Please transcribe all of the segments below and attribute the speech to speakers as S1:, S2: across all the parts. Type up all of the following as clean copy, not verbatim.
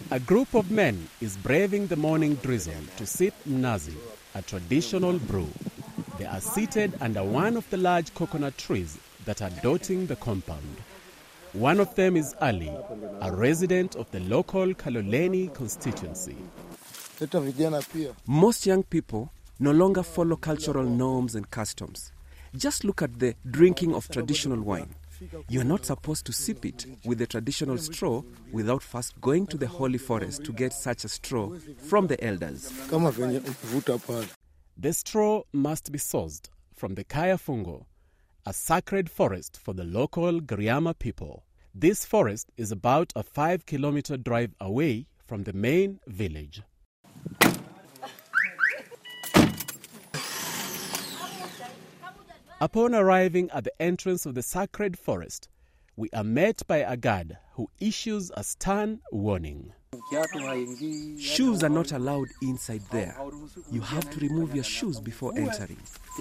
S1: A group of men is braving the morning drizzle to sip mnazi, a traditional brew. They are seated under one of the large coconut trees that are dotting the compound. One of them is Ali, a resident of the local Kaloleni constituency.
S2: Most young people no longer follow cultural norms and customs. Just look at the drinking of traditional wine. You are not supposed to sip it with the traditional straw without first going to the holy forest to get such a straw from the elders.
S1: The straw must be sourced from the Kayafungo, a sacred forest for the local Giriama people. This forest is about a 5-kilometer drive away from the main village. Upon arriving at the entrance of the sacred forest, we are met by a guard who issues a stern warning.
S2: Shoes are not allowed inside there. You have to remove your shoes before entering.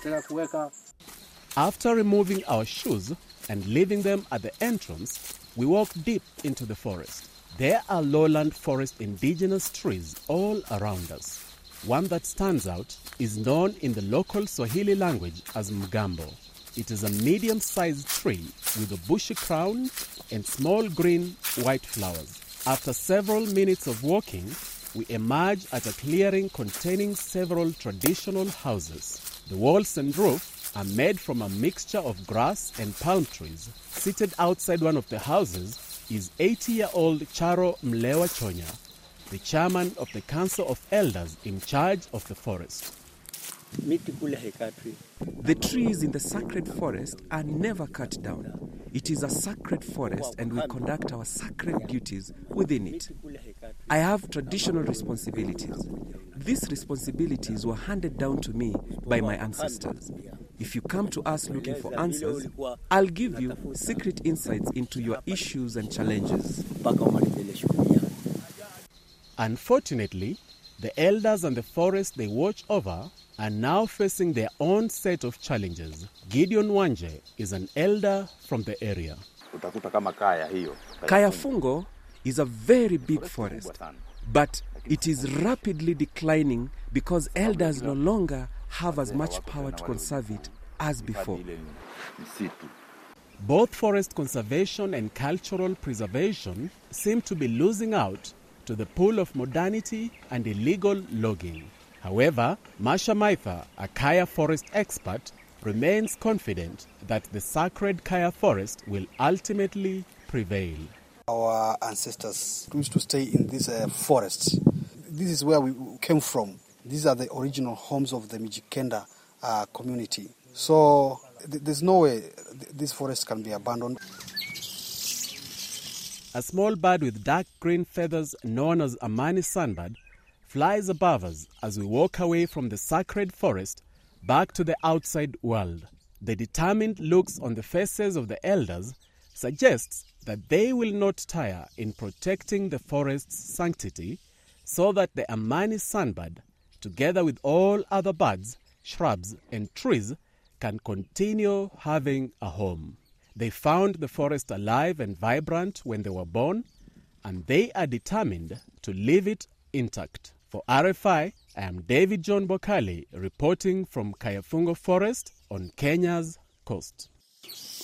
S1: After removing our shoes and leaving them at the entrance, we walk deep into the forest. There are lowland forest indigenous trees all around us. One that stands out is known in the local Swahili language as Mgambo. It is a medium-sized tree with a bushy crown and small green white flowers. After several minutes of walking, we emerge at a clearing containing several traditional houses. The walls and roof are made from a mixture of grass and palm trees. Seated outside one of the houses is 80-year-old Charo Mlewa Chonya, the chairman of the Council of Elders in charge of the forest.
S2: The trees in the sacred forest are never cut down. It is a sacred forest and we conduct our sacred duties within it. I have traditional responsibilities. These responsibilities were handed down to me by my ancestors. If you come to us looking for answers, I'll give you secret insights into your issues and challenges.
S1: Unfortunately, the elders and the forest they watch over are now facing their own set of challenges. Gideon Wanje is an elder from the area.
S2: Kayafungo is a very big forest, but it is rapidly declining because elders no longer have as much power to conserve it as before.
S1: Both forest conservation and cultural preservation seem to be losing out to the pull of modernity and illegal logging. However, Masha Maitha, a Kaya forest expert, remains confident that the sacred Kaya forest will ultimately prevail.
S3: Our ancestors used to stay in these forests. This is where we came from. These are the original homes of the Mijikenda community. So there's no way this forest can be abandoned.
S1: A small bird with dark green feathers known as Amani sunbird flies above us as we walk away from the sacred forest back to the outside world. The determined looks on the faces of the elders suggests that they will not tire in protecting the forest's sanctity so that the Amani sunbird, together with all other birds, shrubs and trees, can continue having a home. They found the forest alive and vibrant when they were born, and they are determined to leave it intact. For RFI, I am David John Bokali reporting from Kayafungo Forest on Kenya's coast.